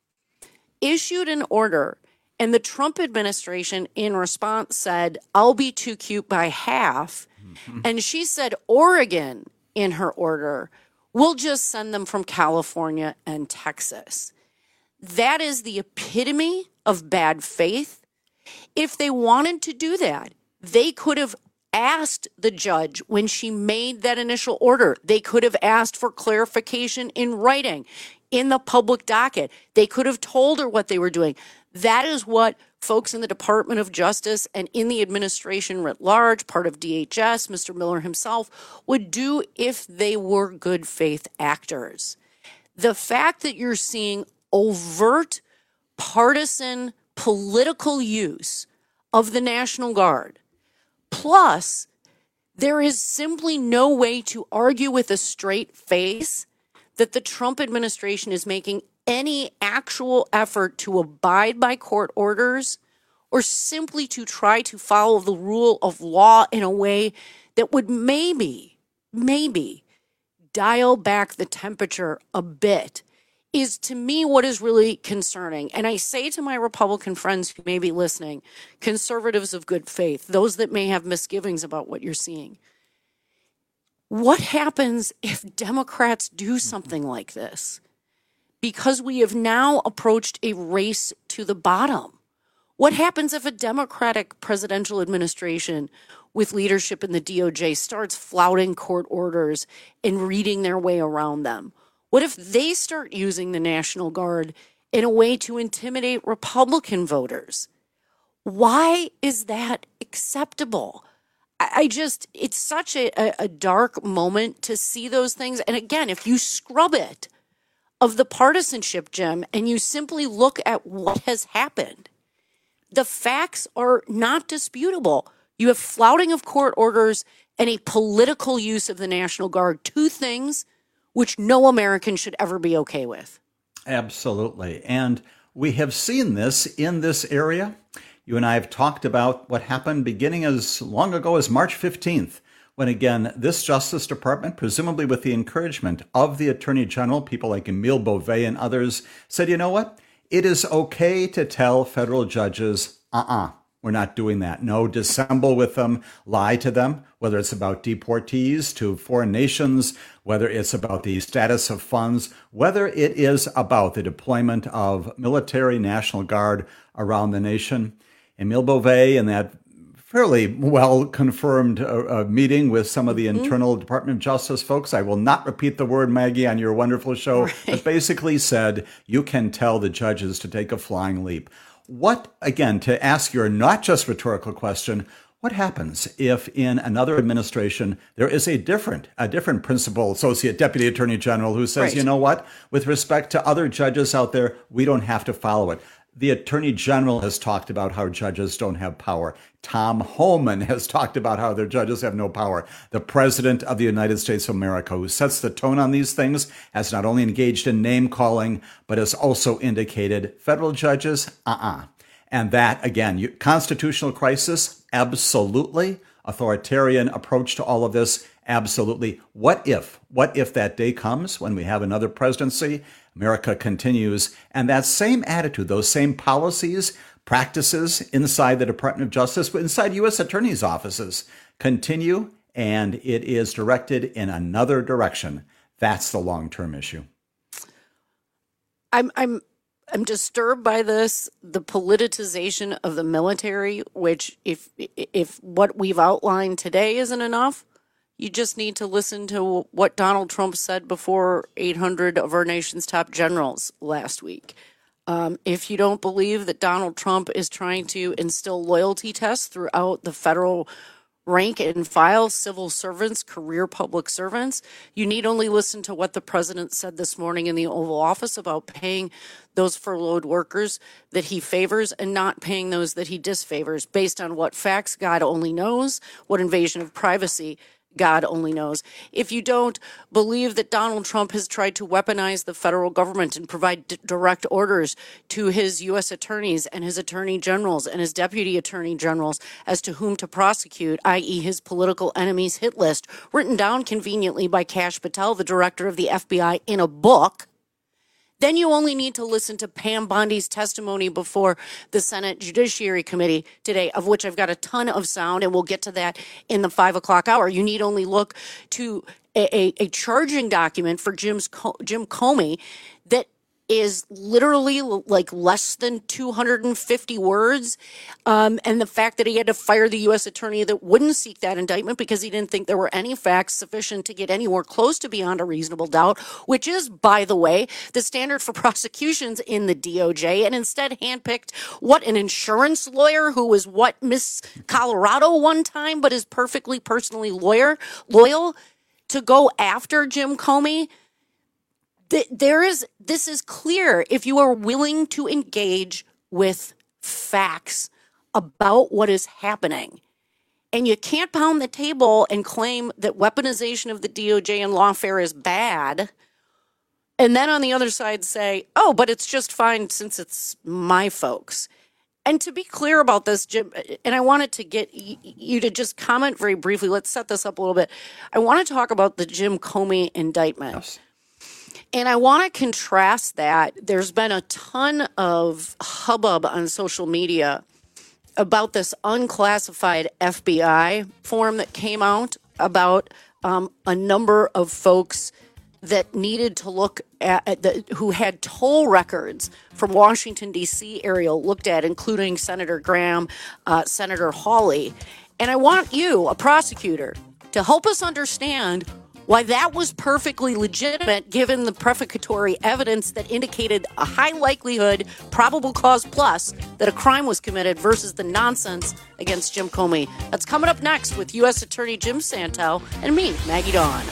Issued an order, and the Trump administration in response said, I'll be too cute by half. And she said Oregon in her order, we'll just send them from California and Texas. That is the epitome of bad faith. If they wanted to do that, they could have asked the judge when she made that initial order. They could have asked for clarification in writing, in the public docket. They could have told her what they were doing. That is what folks in the Department of Justice and in the administration writ large, part of DHS, Mr. Miller himself, would do if they were good faith actors. The fact that you're seeing overt partisan political use of the National Guard, plus, there is simply no way to argue with a straight face that the Trump administration is making any actual effort to abide by court orders or simply to try to follow the rule of law in a way that would maybe dial back the temperature a bit is, to me, what is really concerning. And I say to my Republican friends who may be listening, conservatives of good faith, those that may have misgivings about what you're seeing, what happens if Democrats do something like this? Because we have now approached a race to the bottom. What happens if a Democratic presidential administration with leadership in the DOJ starts flouting court orders and reading their way around them? What if they start using the National Guard in a way to intimidate Republican voters? Why is that acceptable? It's such a dark moment to see those things. And again, if you scrub it of the partisanship, Jim, and you simply look at what has happened, the facts are not disputable. You have flouting of court orders and a political use of the National Guard, two things which no American should ever be okay with. Absolutely. And we have seen this in this area. You and I have talked about what happened beginning as long ago as March 15th, when, again, this Justice Department, presumably with the encouragement of the Attorney General, people like Emile Beauvais and others, said, you know what? It is okay to tell federal judges, we're not doing that. No, dissemble with them, lie to them, whether it's about deportees to foreign nations, whether it's about the status of funds, whether it is about the deployment of military National Guard around the nation. Emile Beauvais, in that fairly well-confirmed meeting with some of the internal Department of Justice folks, I will not repeat the word, Maggie, on your wonderful show, but basically said, you can tell the judges to take a flying leap. What, again, to ask your not just rhetorical question, what happens if in another administration there is a different principal associate deputy attorney general who says, you know what, with respect to other judges out there, we don't have to follow it. The Attorney General has talked about how judges don't have power. Tom Homan has talked about how their judges have no power. The President of the United States of America, who sets the tone on these things, has not only engaged in name-calling, but has also indicated federal judges, And that, again, constitutional crisis, absolutely. Authoritarian approach to all of this, absolutely. What if that day comes when we have another presidency, America continues, and that same attitude, those same policies, practices inside the Department of Justice, but inside U.S. attorneys' offices continue, and it is directed in another direction. That's the long-term issue. I'm disturbed by this, the politicization of the military, which if what we've outlined today isn't enough, you just need to listen to what Donald Trump said before 800 of our nation's top generals last week. If you don't believe that Donald Trump is trying to instill loyalty tests throughout the federal rank and file civil servants, career public servants, you need only listen to what the president said this morning in the Oval Office about paying those furloughed workers that he favors and not paying those that he disfavors based on what facts God only knows, what invasion of privacy God only knows. If you don't believe that Donald Trump has tried to weaponize the federal government and provide direct orders to his U.S. attorneys and his attorney generals and his deputy attorney generals as to whom to prosecute, i.e. his political enemies hit list, written down conveniently by Kash Patel, the director of the FBI, in a book, then you only need to listen to Pam Bondi's testimony before the Senate Judiciary Committee today, of which I've got a ton of sound, and we'll get to that in the 5 o'clock hour. You need only look to a charging document for Jim Comey that is literally like less than 250 words. And the fact that he had to fire the U.S. attorney that wouldn't seek that indictment because he didn't think there were any facts sufficient to get anywhere close to beyond a reasonable doubt, which is, by the way, the standard for prosecutions in the DOJ, and instead handpicked an insurance lawyer who was Miss Colorado one time, but is perfectly personally loyal to go after Jim Comey. This is clear. If you are willing to engage with facts about what is happening, and you can't pound the table and claim that weaponization of the DOJ and lawfare is bad, and then on the other side say, but it's just fine since it's my folks. And to be clear about this, Jim, and I wanted to get you to just comment very briefly. Let's set this up a little bit. I want to talk about the Jim Comey indictment. Yes. And I want to contrast that. There's been a ton of hubbub on social media about this unclassified FBI form that came out about a number of folks that needed to look at who had toll records from Washington, D.C. area looked at, including Senator Graham, Senator Hawley. And I want you, a prosecutor, to help us understand why that was perfectly legitimate given the prefatory evidence that indicated a high likelihood, probable cause plus, that a crime was committed versus the nonsense against Jim Comey. That's coming up next with U.S. Attorney Jim Santel and me, Maggie Dawn.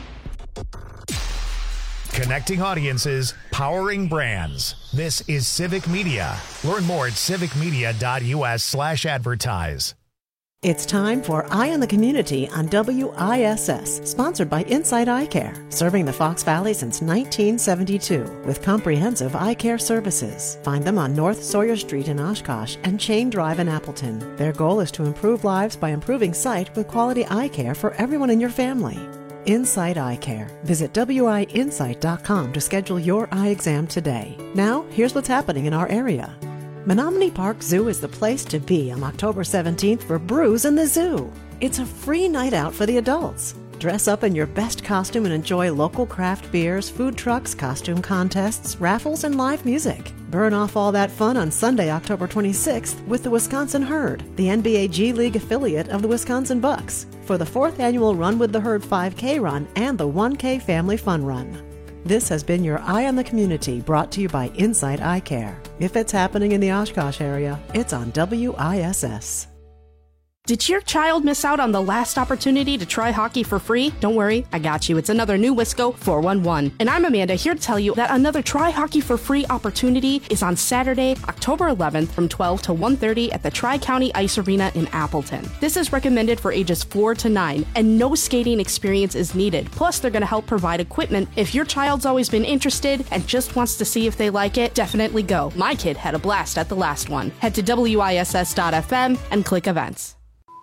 Connecting audiences, powering brands. This is Civic Media. Learn more at civicmedia.us/advertise. It's time for Eye on the Community on WISS, sponsored by Insight Eye Care, serving the Fox Valley since 1972 with comprehensive eye care services. Find them on North Sawyer Street in Oshkosh and Chain Drive in Appleton. Their goal is to improve lives by improving sight with quality eye care for everyone in your family. Insight Eye Care. Visit WIinsight.com to schedule your eye exam today. Now, here's what's happening in our area. Menominee Park Zoo is the place to be on October 17th for Brews in the Zoo. It's a free night out for the adults. Dress up in your best costume and enjoy local craft beers, food trucks, costume contests, raffles, and live music. Burn off all that fun on Sunday, October 26th with the Wisconsin Herd, the NBA G League affiliate of the Wisconsin Bucks, for the 4th annual Run with the Herd 5K run and the 1K Family Fun Run. This has been your Eye on the Community, brought to you by Insight Eye Care. If it's happening in the Oshkosh area, it's on WISS. Did your child miss out on the last opportunity to try hockey for free? Don't worry, I got you. It's another new Wisco 411. And I'm Amanda, here to tell you that another Try Hockey for Free opportunity is on Saturday, October 11th from 12 to 1:30 at the Tri-County Ice Arena in Appleton. This is recommended for ages 4 to 9, and no skating experience is needed. Plus, they're going to help provide equipment. If your child's always been interested and just wants to see if they like it, definitely go. My kid had a blast at the last one. Head to WISS.FM and click events.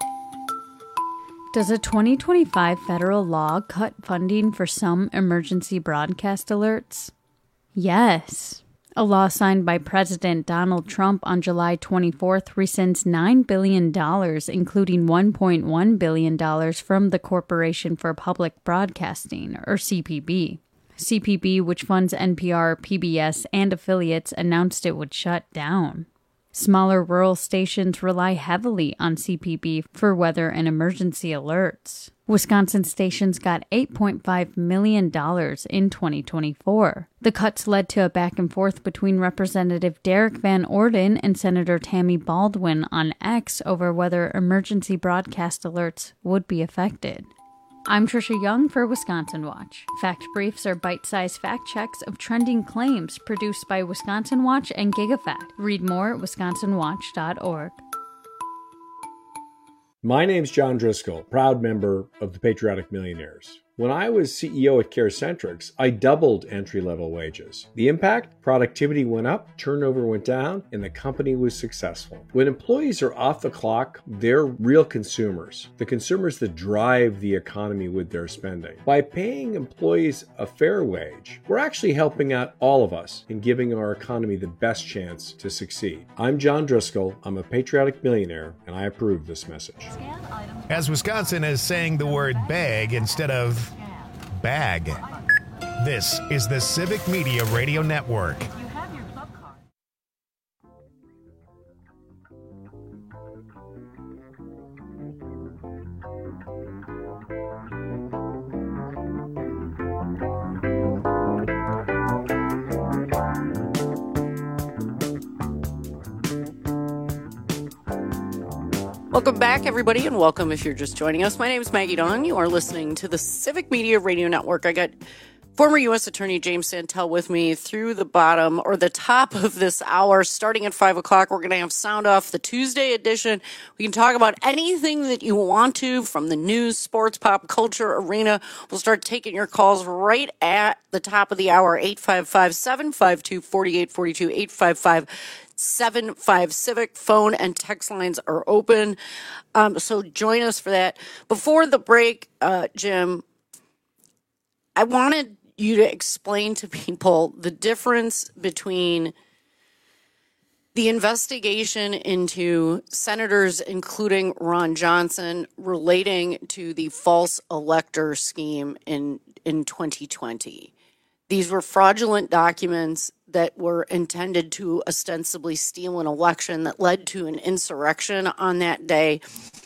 Does a 2025 federal law cut funding for some emergency broadcast alerts? Yes. A law signed by President Donald Trump on July 24th rescinds $9 billion, including $1.1 billion from the Corporation for Public Broadcasting, or CPB. CPB, which funds NPR, PBS, and affiliates, announced it would shut down. Smaller rural stations rely heavily on CPB for weather and emergency alerts. Wisconsin stations got $8.5 million in 2024. The cuts led to a back and forth between Representative Derek Van Orden and Senator Tammy Baldwin on X over whether emergency broadcast alerts would be affected. I'm Trisha Young for Wisconsin Watch. Fact Briefs are bite-sized fact checks of trending claims produced by Wisconsin Watch and GigaFact. Read more at wisconsinwatch.org. My name's John Driscoll, proud member of the Patriotic Millionaires. When I was CEO at CareCentrix, I doubled entry-level wages. The impact? Productivity went up, turnover went down, and the company was successful. When employees are off the clock, they're real consumers, the consumers that drive the economy with their spending. By paying employees a fair wage, we're actually helping out all of us in giving our economy the best chance to succeed. I'm John Driscoll, I'm a patriotic millionaire, and I approve this message. As Wisconsin is saying the word bag instead of bag. This is the Civic Media Radio Network. Welcome back, everybody, and welcome if you're just joining us. My name is Maggie Dawn. You are listening to the Civic Media Radio Network. I got former U.S. Attorney James Santel with me through the bottom or the top of this hour. Starting at 5 o'clock, we're going to have Sound Off, the Tuesday edition. We can talk about anything that you want to from the news, sports, pop culture arena. We'll start taking your calls right at the top of the hour, 855-752-4842, 855-75 Civic. Phone and text lines are open. So join us for that. Before the break, Jim, I wanted you to explain to people the difference between the investigation into senators, including Ron Johnson, relating to the false elector scheme in in 2020. These were fraudulent documents that were intended to ostensibly steal an election that led to an insurrection on that day.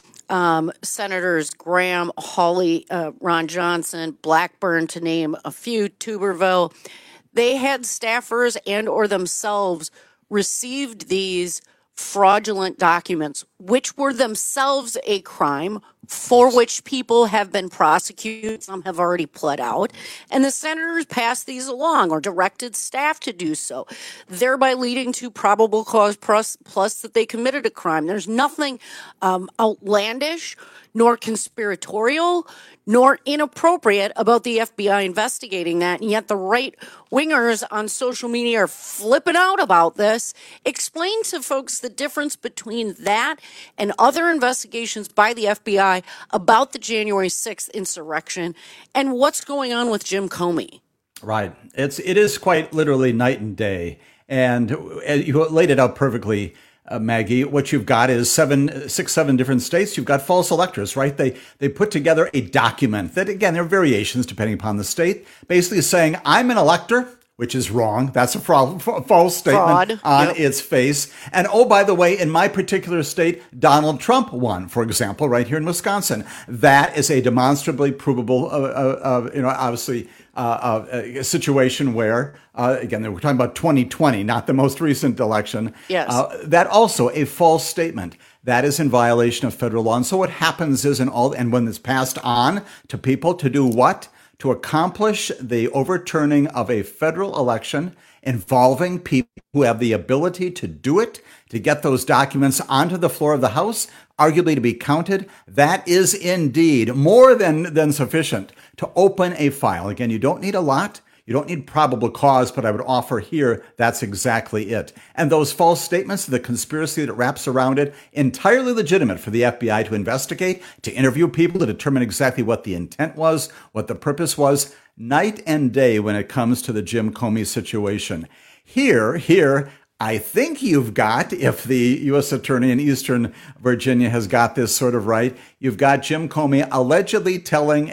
Senators Graham, Hawley, Ron Johnson, Blackburn, to name a few, Tuberville, they had staffers and or themselves received these fraudulent documents, which were themselves a crime for which people have been prosecuted. Some have already pled out. And the senators passed these along or directed staff to do so, thereby leading to probable cause plus that they committed a crime. There's nothing outlandish nor conspiratorial nor inappropriate about the FBI investigating that. And yet the right wingers on social media are flipping out about this. Explain to folks the difference between that and other investigations by the FBI about the January 6th insurrection and what's going on with Jim Comey. Right. It is quite literally night and day. And you laid it out perfectly, Maggie. What you've got is seven different states. You've got false electors, right? They put together a document that, again, there are variations depending upon the state, basically saying, I'm an elector, which is wrong. That's a false statement on its face. And oh, by the way, in my particular state, Donald Trump won, for example, right here in Wisconsin. That is a demonstrably provable, obviously, a situation where, again, we're talking about 2020, not the most recent election. Yes. That also a false statement. That is in violation of federal law. And so what happens is, and when it's passed on to people to do what? To accomplish the overturning of a federal election involving people who have the ability to do it, to get those documents onto the floor of the House, arguably to be counted, that is indeed more than sufficient to open a file. Again, you don't need a lot. You don't need probable cause, but I would offer here that's exactly it. And those false statements, the conspiracy that wraps around it, entirely legitimate for the FBI to investigate, to interview people, to determine exactly what the intent was, what the purpose was, night and day when it comes to the Jim Comey situation. Here, I think you've got, if the U.S. Attorney in Eastern Virginia has got this sort of right, you've got Jim Comey allegedly telling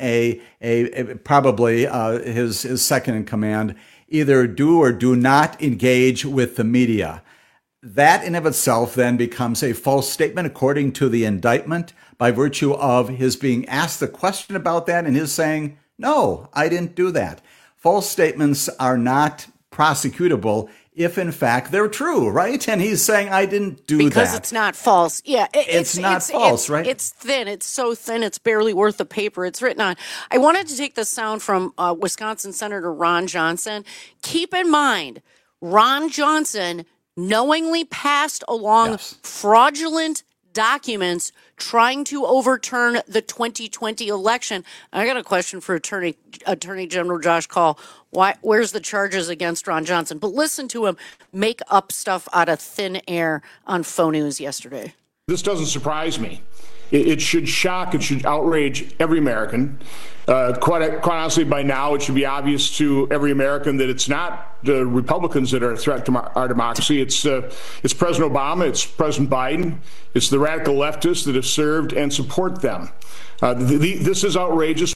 probably his second in command, either do or do not engage with the media. That in of itself then becomes a false statement according to the indictment by virtue of his being asked the question about that and his saying, no, I didn't do that. False statements are not prosecutable if in fact they're true, right? And he's saying, I didn't do that. Because it's not false. Yeah. It's not false, right? It's thin. It's so thin, it's barely worth the paper it's written on. I wanted to take the sound from Wisconsin Senator Ron Johnson. Keep in mind, Ron Johnson knowingly passed along fraudulent documents trying to overturn the 2020 election. I got a question for Attorney General Josh Kaul. Where's the charges against Ron Johnson? But listen to him make up stuff out of thin air on Faux News yesterday. This doesn't surprise me. It should shock, it should outrage every American. Quite honestly, by now, it should be obvious to every American that it's not the Republicans that are a threat to our democracy. It's President Obama, it's President Biden, it's the radical leftists that have served and support them. This is outrageous.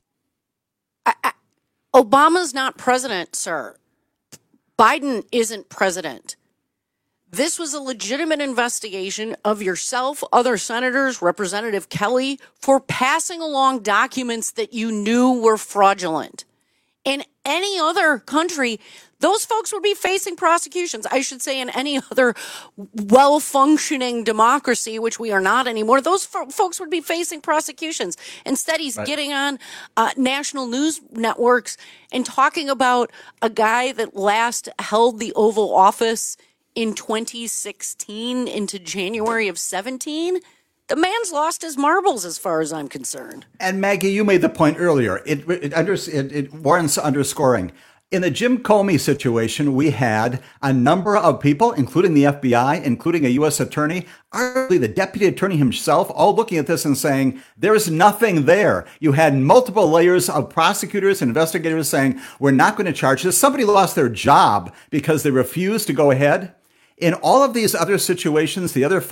Obama's not president, sir. Biden isn't president. This was a legitimate investigation of yourself, other senators, Representative Kelly, for passing along documents that you knew were fraudulent. In any other country, those folks would be facing prosecutions. I should say in any other well-functioning democracy, which we are not anymore, those folks would be facing prosecutions. Instead, he's getting on national news networks and talking about a guy that last held the Oval Office in 2016 into January of 17. The man's lost his marbles as far as I'm concerned. And Maggie, you made the point earlier. It warrants underscoring. In the Jim Comey situation, we had a number of people, including the FBI, including a U.S. attorney, arguably the deputy attorney himself, all looking at this and saying, there's nothing there. You had multiple layers of prosecutors and investigators saying, we're not going to charge this. Somebody lost their job because they refused to go ahead. In all of these other situations, the other false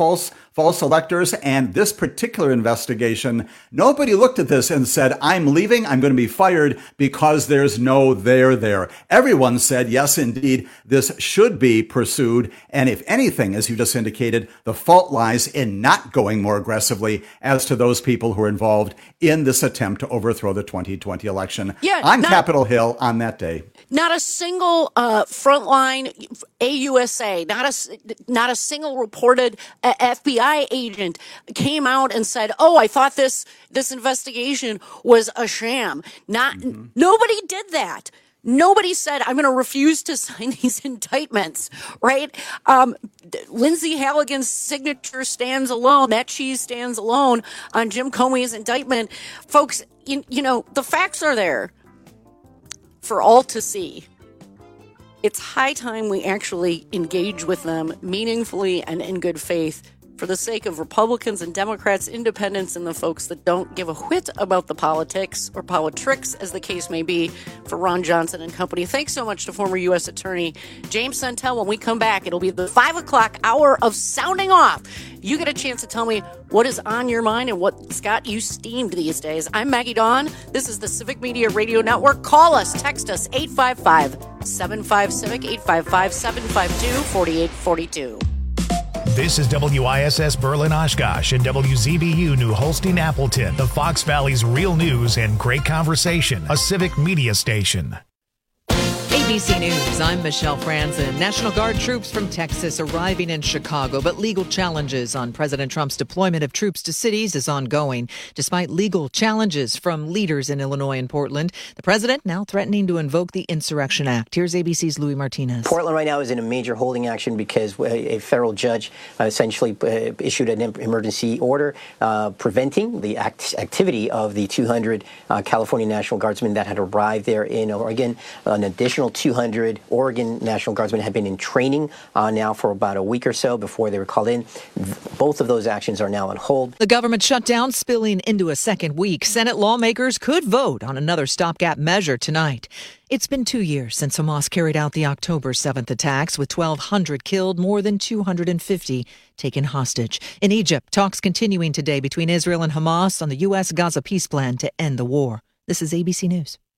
false electors. And this particular investigation, nobody looked at this and said, I'm leaving, I'm going to be fired because there's no there there. Everyone said, yes, indeed, this should be pursued. And if anything, as you just indicated, the fault lies in not going more aggressively as to those people who are involved in this attempt to overthrow the 2020 election on Capitol Hill on that day. Not a single frontline AUSA, not a single reported FBI agent came out and said, "Oh, I thought this investigation was a sham." Nobody did that. Nobody said, I'm going to refuse to sign these indictments, right? Lindsay Halligan's signature stands alone. That cheese stands alone on Jim Comey's indictment. Folks, you know, the facts are there for all to see. It's high time we actually engage with them meaningfully and in good faith for the sake of Republicans and Democrats, independents, and the folks that don't give a whit about the politics or politricks, as the case may be, for Ron Johnson and company. Thanks so much to former U.S. Attorney James Santel. When we come back, it'll be the 5 o'clock hour of sounding off. You get a chance to tell me what is on your mind and what's got you steamed these days. I'm Maggie Dawn. This is the Civic Media Radio Network. Call us, text us, 855-75-CIVIC, 855-752-4842. This is WISS Berlin Oshkosh and WZBU New Holstein Appleton, the Fox Valley's real news and great conversation, a civic media station. ABC News, I'm Michelle Franzen. National Guard troops from Texas arriving in Chicago, but legal challenges on President Trump's deployment of troops to cities is ongoing. Despite legal challenges from leaders in Illinois and Portland, the president now threatening to invoke the Insurrection Act. Here's ABC's Louis Martinez. Portland right now is in a major holding action because a federal judge essentially issued an emergency order preventing the activity of the 200 California National Guardsmen that had arrived there in Oregon. An additional 200 Oregon National Guardsmen have been in training now for about a week or so before they were called in. Both of those actions are now on hold. The government shutdown spilling into a second week. Senate lawmakers could vote on another stopgap measure tonight. It's been 2 years since Hamas carried out the October 7th attacks, with 1,200 killed, more than 250 taken hostage. In Egypt, talks continuing today between Israel and Hamas on the U.S. Gaza peace plan to end the war. This is ABC News.